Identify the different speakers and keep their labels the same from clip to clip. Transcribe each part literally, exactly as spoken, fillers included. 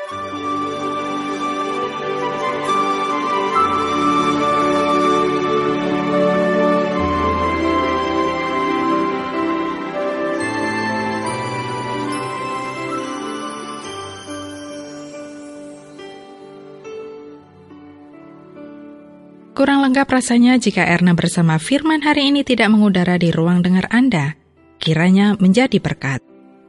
Speaker 1: Kurang lengkap rasanya jika Erna bersama Firman hari ini tidak mengudara di ruang dengar Anda. Kiranya menjadi berkat.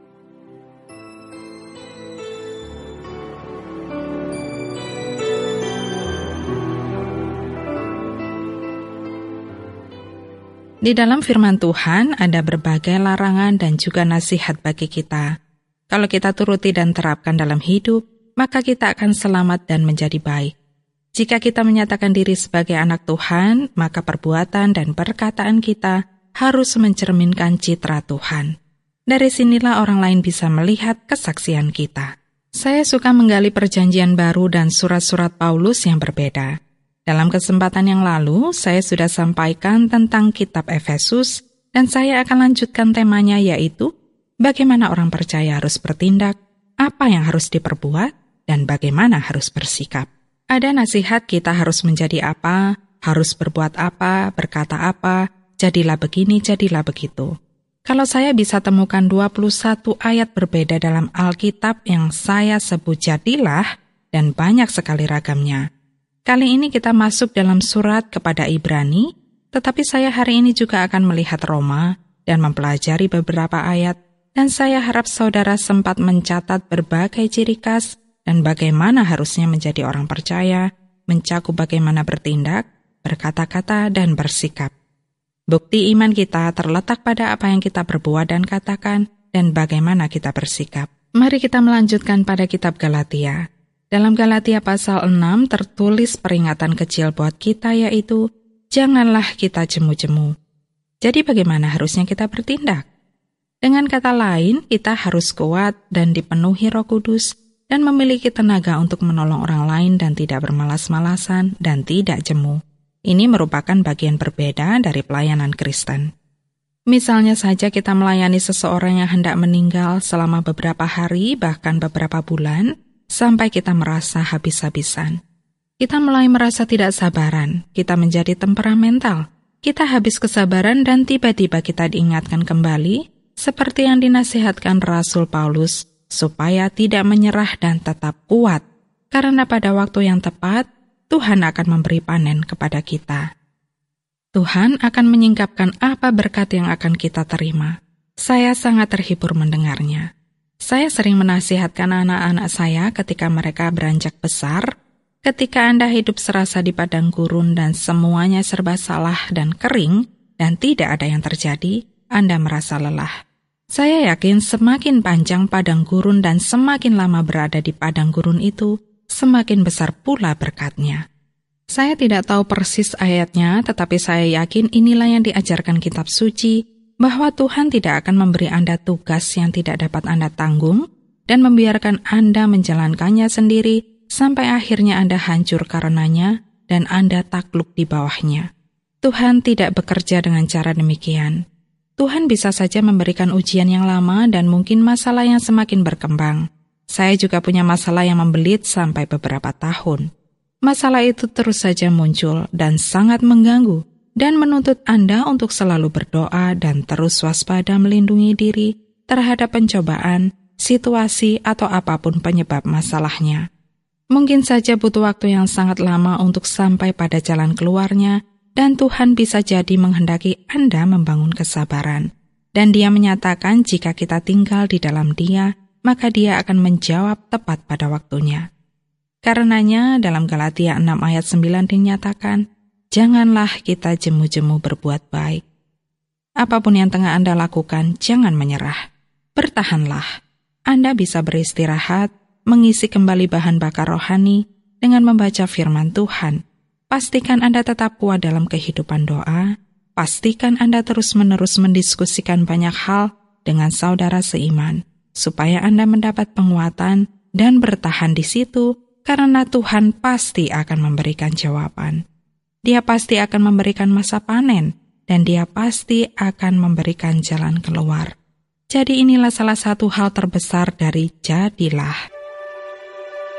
Speaker 1: Di dalam firman Tuhan ada berbagai larangan dan juga nasihat bagi kita. Kalau kita turuti dan terapkan dalam hidup, maka kita akan selamat dan menjadi baik. Jika kita menyatakan diri sebagai anak Tuhan, maka perbuatan dan perkataan kita harus mencerminkan citra Tuhan. Dari sinilah orang lain bisa melihat kesaksian kita. Saya suka menggali perjanjian baru dan surat-surat Paulus yang berbeda. Dalam kesempatan yang lalu, saya sudah sampaikan tentang kitab Efesus, dan saya akan lanjutkan temanya yaitu bagaimana orang percaya harus bertindak, apa yang harus diperbuat, dan bagaimana harus bersikap. Ada nasihat kita harus menjadi apa, harus berbuat apa, berkata apa, jadilah begini, jadilah begitu. Kalau saya bisa temukan dua puluh satu ayat berbeda dalam Alkitab yang saya sebut jadilah, dan banyak sekali ragamnya. Kali ini kita masuk dalam surat kepada Ibrani, tetapi saya hari ini juga akan melihat Roma dan mempelajari beberapa ayat, dan saya harap saudara sempat mencatat berbagai ciri khas dan bagaimana harusnya menjadi orang percaya, mencakup bagaimana bertindak, berkata-kata, dan bersikap. Bukti iman kita terletak pada apa yang kita perbuat dan katakan, dan bagaimana kita bersikap. Mari kita melanjutkan pada kitab Galatia. Dalam Galatia pasal enam tertulis peringatan kecil buat kita yaitu, janganlah kita jemu-jemu. Jadi bagaimana harusnya kita bertindak? Dengan kata lain, kita harus kuat dan dipenuhi Roh Kudus, dan memiliki tenaga untuk menolong orang lain dan tidak bermalas-malasan dan tidak jemu. Ini merupakan bagian berbeda dari pelayanan Kristen. Misalnya saja kita melayani seseorang yang hendak meninggal selama beberapa hari, bahkan beberapa bulan, sampai kita merasa habis-habisan. Kita mulai merasa tidak sabaran, kita menjadi temperamental, kita habis kesabaran dan tiba-tiba kita diingatkan kembali, seperti yang dinasihatkan Rasul Paulus, supaya tidak menyerah dan tetap kuat, karena pada waktu yang tepat, Tuhan akan memberi panen kepada kita. Tuhan akan menyingkapkan apa berkat yang akan kita terima. Saya sangat terhibur mendengarnya. Saya sering menasihatkan anak-anak saya ketika mereka beranjak besar, ketika Anda hidup serasa di padang gurun dan semuanya serba salah dan kering, dan tidak ada yang terjadi, Anda merasa lelah. Saya yakin semakin panjang padang gurun dan semakin lama berada di padang gurun itu, semakin besar pula berkatnya. Saya tidak tahu persis ayatnya, tetapi saya yakin inilah yang diajarkan kitab suci, bahwa Tuhan tidak akan memberi Anda tugas yang tidak dapat Anda tanggung, dan membiarkan Anda menjalankannya sendiri, sampai akhirnya Anda hancur karenanya, dan Anda takluk di bawahnya. Tuhan tidak bekerja dengan cara demikian. Tuhan bisa saja memberikan ujian yang lama dan mungkin masalah yang semakin berkembang. Saya juga punya masalah yang membelit sampai beberapa tahun. Masalah itu terus saja muncul dan sangat mengganggu dan menuntut Anda untuk selalu berdoa dan terus waspada melindungi diri terhadap pencobaan, situasi, atau apapun penyebab masalahnya. Mungkin saja butuh waktu yang sangat lama untuk sampai pada jalan keluarnya, dan Tuhan bisa jadi menghendaki Anda membangun kesabaran. Dan Dia menyatakan jika kita tinggal di dalam Dia, maka Dia akan menjawab tepat pada waktunya. Karenanya dalam Galatia enam ayat sembilan dinyatakan, janganlah kita jemu-jemu berbuat baik. Apapun yang tengah Anda lakukan, jangan menyerah. Bertahanlah. Anda bisa beristirahat, mengisi kembali bahan bakar rohani dengan membaca firman Tuhan. Pastikan Anda tetap kuat dalam kehidupan doa. Pastikan Anda terus-menerus mendiskusikan banyak hal dengan saudara seiman, supaya Anda mendapat penguatan dan bertahan di situ, karena Tuhan pasti akan memberikan jawaban. Dia pasti akan memberikan masa panen, dan Dia pasti akan memberikan jalan keluar. Jadi inilah salah satu hal terbesar dari jadilah.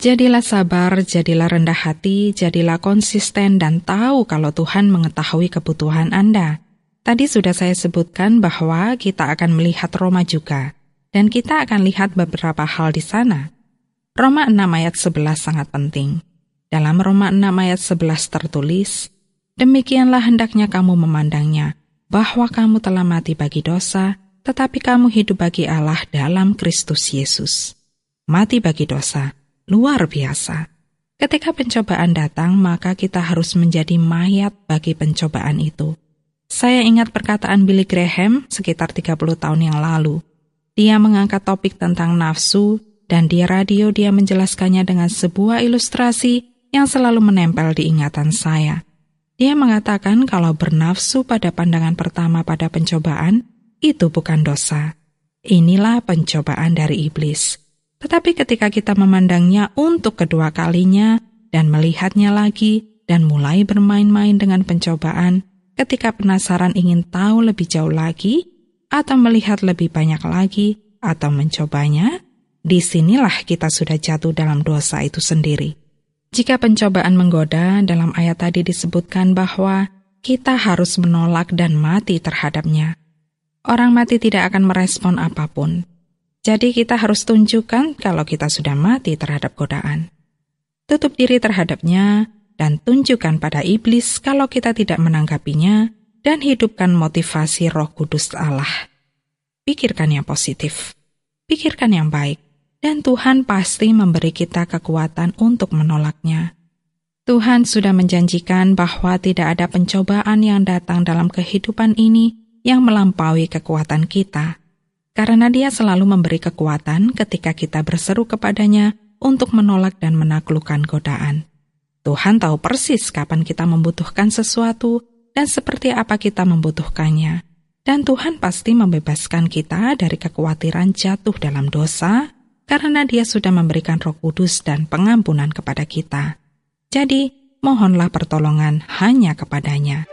Speaker 1: Jadilah sabar, jadilah rendah hati, jadilah konsisten dan tahu kalau Tuhan mengetahui kebutuhan Anda. Tadi sudah saya sebutkan bahwa kita akan melihat Roma juga, dan kita akan lihat beberapa hal di sana. Roma enam ayat sebelas sangat penting. Dalam Roma enam ayat sebelas tertulis, "Demikianlah hendaknya kamu memandangnya, bahwa kamu telah mati bagi dosa, tetapi kamu hidup bagi Allah dalam Kristus Yesus." Mati bagi dosa. Luar biasa. Ketika pencobaan datang, maka kita harus menjadi mayat bagi pencobaan itu. Saya ingat perkataan Billy Graham sekitar tiga puluh tahun yang lalu. Dia mengangkat topik tentang nafsu, dan di radio dia menjelaskannya dengan sebuah ilustrasi yang selalu menempel di ingatan saya. Dia mengatakan kalau bernafsu pada pandangan pertama pada pencobaan, itu bukan dosa. Inilah pencobaan dari iblis. Tetapi ketika kita memandangnya untuk kedua kalinya dan melihatnya lagi dan mulai bermain-main dengan pencobaan, ketika penasaran ingin tahu lebih jauh lagi atau melihat lebih banyak lagi atau mencobanya, disinilah kita sudah jatuh dalam dosa itu sendiri. Jika pencobaan menggoda, dalam ayat tadi disebutkan bahwa kita harus menolak dan mati terhadapnya. Orang mati tidak akan merespon apapun. Jadi kita harus tunjukkan kalau kita sudah mati terhadap godaan. Tutup diri terhadapnya dan tunjukkan pada iblis kalau kita tidak menanggapinya dan hidupkan motivasi Roh Kudus Allah. Pikirkan yang positif, pikirkan yang baik, dan Tuhan pasti memberi kita kekuatan untuk menolaknya. Tuhan sudah menjanjikan bahwa tidak ada pencobaan yang datang dalam kehidupan ini yang melampaui kekuatan kita. Karena Dia selalu memberi kekuatan ketika kita berseru kepadanya untuk menolak dan menaklukkan godaan. Tuhan tahu persis kapan kita membutuhkan sesuatu dan seperti apa kita membutuhkannya. Dan Tuhan pasti membebaskan kita dari kekhawatiran jatuh dalam dosa, karena Dia sudah memberikan Roh Kudus dan pengampunan kepada kita. Jadi, mohonlah pertolongan hanya kepadanya.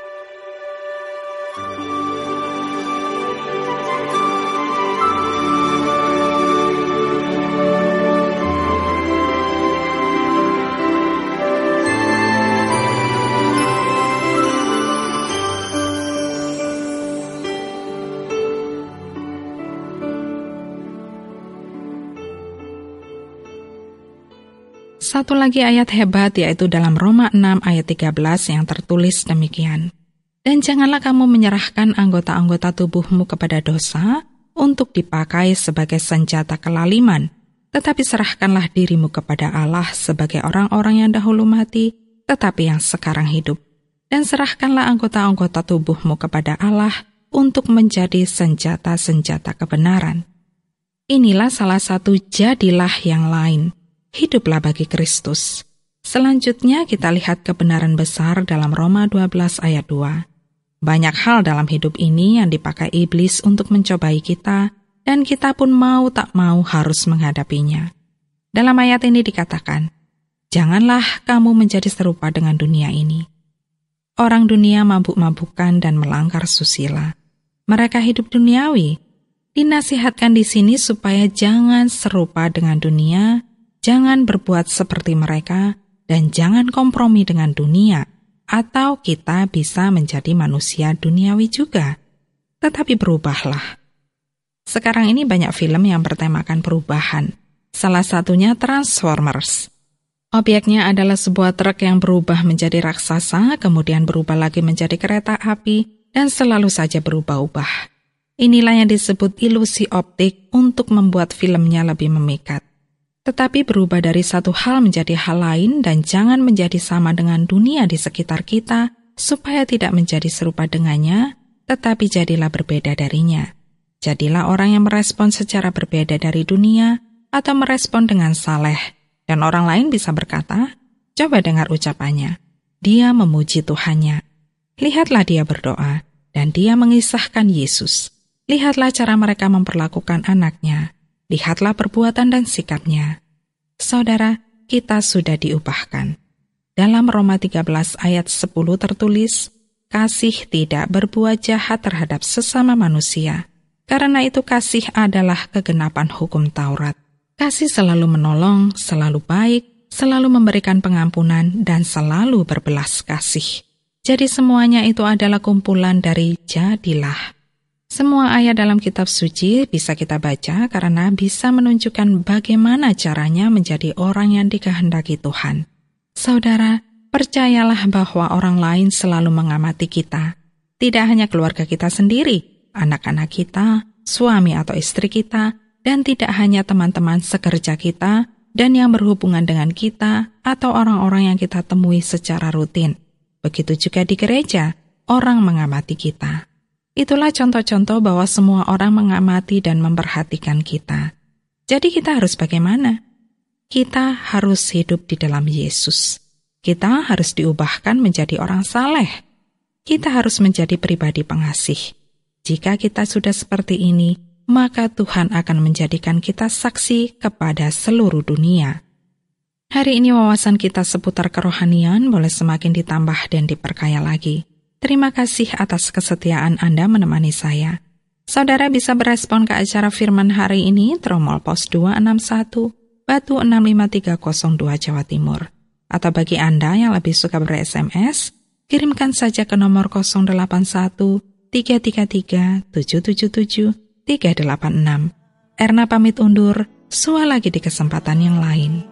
Speaker 1: Satu lagi ayat hebat yaitu dalam Roma enam ayat tiga belas yang tertulis demikian. Dan janganlah kamu menyerahkan anggota-anggota tubuhmu kepada dosa untuk dipakai sebagai senjata kelaliman, tetapi serahkanlah dirimu kepada Allah sebagai orang-orang yang dahulu mati, tetapi yang sekarang hidup. Dan serahkanlah anggota-anggota tubuhmu kepada Allah untuk menjadi senjata-senjata kebenaran. Inilah salah satu jadilah yang lain. Hiduplah bagi Kristus. Selanjutnya kita lihat kebenaran besar dalam Roma dua belas ayat dua. Banyak hal dalam hidup ini yang dipakai iblis untuk mencobai kita, dan kita pun mau tak mau harus menghadapinya. Dalam ayat ini dikatakan, "Janganlah kamu menjadi serupa dengan dunia ini." Orang dunia mabuk-mabukan dan melanggar susila. Mereka hidup duniawi. Dinasihatkan di sini supaya jangan serupa dengan dunia, jangan berbuat seperti mereka, dan jangan kompromi dengan dunia, atau kita bisa menjadi manusia duniawi juga. Tetapi berubahlah. Sekarang ini banyak film yang bertemakan perubahan. Salah satunya Transformers. Objeknya adalah sebuah truk yang berubah menjadi raksasa, kemudian berubah lagi menjadi kereta api, dan selalu saja berubah-ubah. Inilah yang disebut ilusi optik untuk membuat filmnya lebih memikat. Tetapi berubah dari satu hal menjadi hal lain dan jangan menjadi sama dengan dunia di sekitar kita supaya tidak menjadi serupa dengannya, tetapi jadilah berbeda darinya. Jadilah orang yang merespon secara berbeda dari dunia atau merespon dengan saleh. Dan orang lain bisa berkata, coba dengar ucapannya. Dia memuji Tuhannya. Lihatlah dia berdoa dan dia mengisahkan Yesus. Lihatlah cara mereka memperlakukan anaknya. Lihatlah perbuatan dan sikapnya. Saudara, kita sudah diubahkan. Dalam Roma tiga belas ayat sepuluh tertulis, kasih tidak berbuat jahat terhadap sesama manusia. Karena itu kasih adalah kegenapan hukum Taurat. Kasih selalu menolong, selalu baik, selalu memberikan pengampunan, dan selalu berbelas kasih. Jadi semuanya itu adalah kumpulan dari jadilah. Semua ayat dalam kitab suci bisa kita baca karena bisa menunjukkan bagaimana caranya menjadi orang yang dikehendaki Tuhan. Saudara, percayalah bahwa orang lain selalu mengamati kita. Tidak hanya keluarga kita sendiri, anak-anak kita, suami atau istri kita, dan tidak hanya teman-teman sekerja kita dan yang berhubungan dengan kita atau orang-orang yang kita temui secara rutin. Begitu juga di gereja, orang mengamati kita. Itulah contoh-contoh bahwa semua orang mengamati dan memperhatikan kita. Jadi kita harus bagaimana? Kita harus hidup di dalam Yesus. Kita harus diubahkan menjadi orang saleh. Kita harus menjadi pribadi pengasih. Jika kita sudah seperti ini, maka Tuhan akan menjadikan kita saksi kepada seluruh dunia. Hari ini wawasan kita seputar kerohanian boleh semakin ditambah dan diperkaya lagi. Terima kasih atas kesetiaan Anda menemani saya. Saudara bisa berespon ke acara firman hari ini, Tromol Pos dua enam satu, Batu enam lima tiga nol dua Jawa Timur. Atau bagi Anda yang lebih suka ber-S M S, kirimkan saja ke nomor nol delapan satu, tiga tiga tiga, tujuh tujuh tujuh, tiga delapan enam. Erna pamit undur, sua lagi di kesempatan yang lain.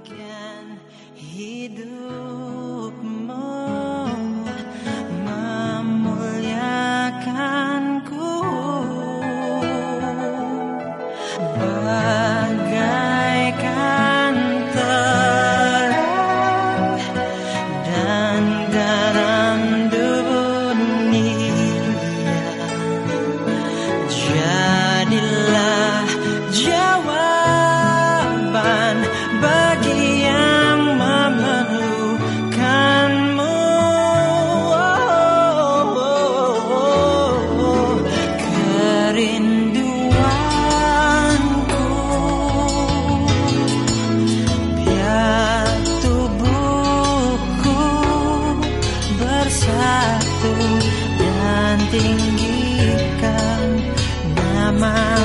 Speaker 2: Tinggikan nama